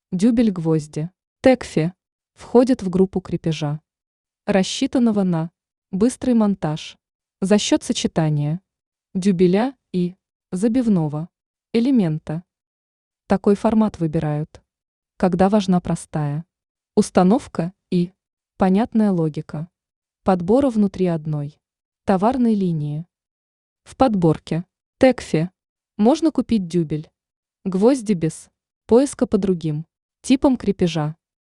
Дюбель гвозди. Текфи входит в группу крепежа, рассчитанного на быстрый монтаж за счет сочетания дюбеля и забивного элемента. Такой формат выбирают, когда важна простая установка и понятная логика подбора внутри одной товарной линии. В подборке Текфи можно купить дюбель, гвозди без поиска по другим типам крепежа.